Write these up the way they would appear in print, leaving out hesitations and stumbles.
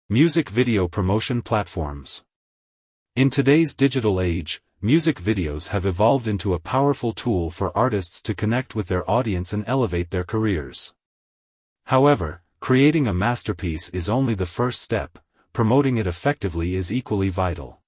Music video promotion platforms. In today's digital age, music videos have evolved into a powerful tool for artists to connect with their audience and elevate their careers. However, creating a masterpiece is only the first step, promoting it effectively is equally vital.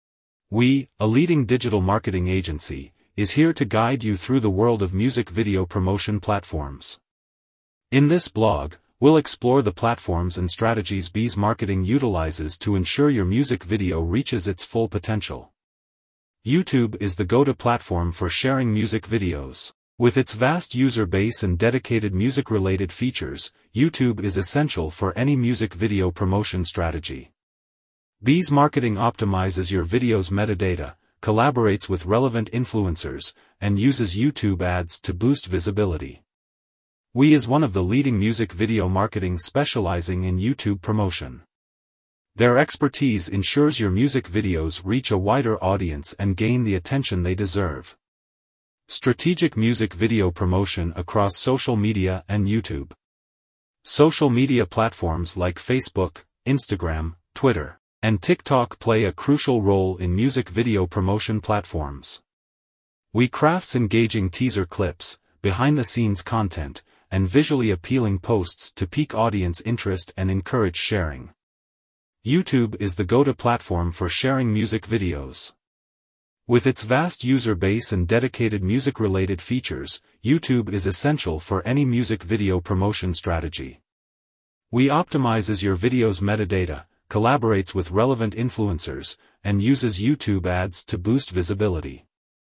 We, a leading digital marketing agency, is here to guide you through the world of music video promotion platforms. In this blog, we'll explore the platforms and strategies Bees Marketing utilizes to ensure your music video reaches its full potential. YouTube is the go-to platform for sharing music videos. With its vast user base and dedicated music-related features, YouTube is essential for any music video promotion strategy. Bees Marketing optimizes your video's metadata, collaborates with relevant influencers, and uses YouTube ads to boost visibility. We is one of the leading music video marketing specializing in YouTube promotion. Their expertise ensures your music videos reach a wider audience and gain the attention they deserve. Strategic music video promotion across social media and YouTube. Social media platforms like Facebook, Instagram, Twitter, and TikTok play a crucial role in music video promotion platforms. We crafts engaging teaser clips, behind-the-scenes content, and visually appealing posts to pique audience interest and encourage sharing. YouTube is the go-to platform for sharing music videos. With its vast user base and dedicated music-related features, YouTube is essential for any music video promotion strategy. We optimizes your video's metadata, collaborates with relevant influencers, and uses YouTube ads to boost visibility.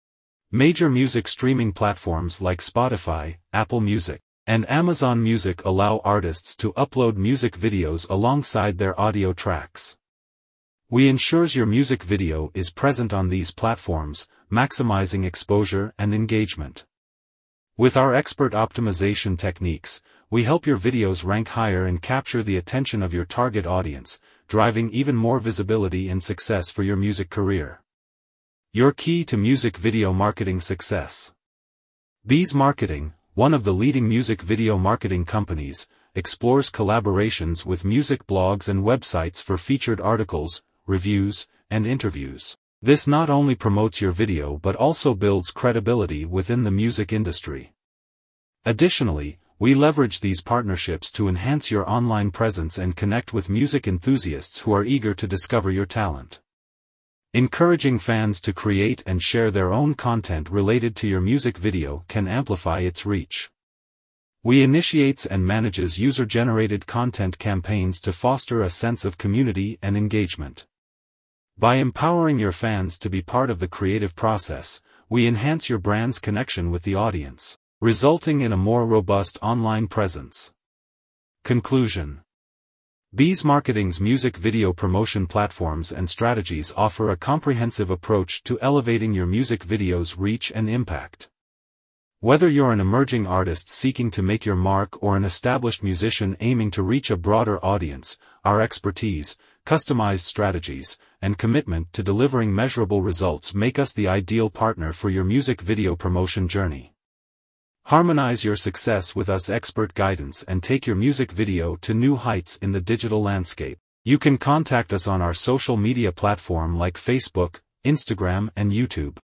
Major music streaming platforms like Spotify, Apple Music, and Amazon Music allow artists to upload music videos alongside their audio tracks. We ensures your music video is present on these platforms, maximizing exposure and engagement. With our expert optimization techniques, we help your videos rank higher and capture the attention of your target audience, driving even more visibility and success for your music career. Your key to music video marketing success. Bees Marketing, one of the leading music video marketing companies, explores collaborations with music blogs and websites for featured articles, reviews, and interviews. This not only promotes your video but also builds credibility within the music industry. Additionally, we leverage these partnerships to enhance your online presence and connect with music enthusiasts who are eager to discover your talent. Encouraging fans to create and share their own content related to your music video can amplify its reach. We initiates and manages user-generated content campaigns to foster a sense of community and engagement. By empowering your fans to be part of the creative process, we enhance your brand's connection with the audience, resulting in a more robust online presence. Conclusion. Bees Marketing's music video promotion platforms and strategies offer a comprehensive approach to elevating your music video's reach and impact. Whether you're an emerging artist seeking to make your mark or an established musician aiming to reach a broader audience, our expertise, customized strategies, and commitment to delivering measurable results make us the ideal partner for your music video promotion journey. Harmonize your success with us expert guidance and take your music video to new heights in the digital landscape. You can contact us on our social media platform like Facebook, Instagram, and YouTube.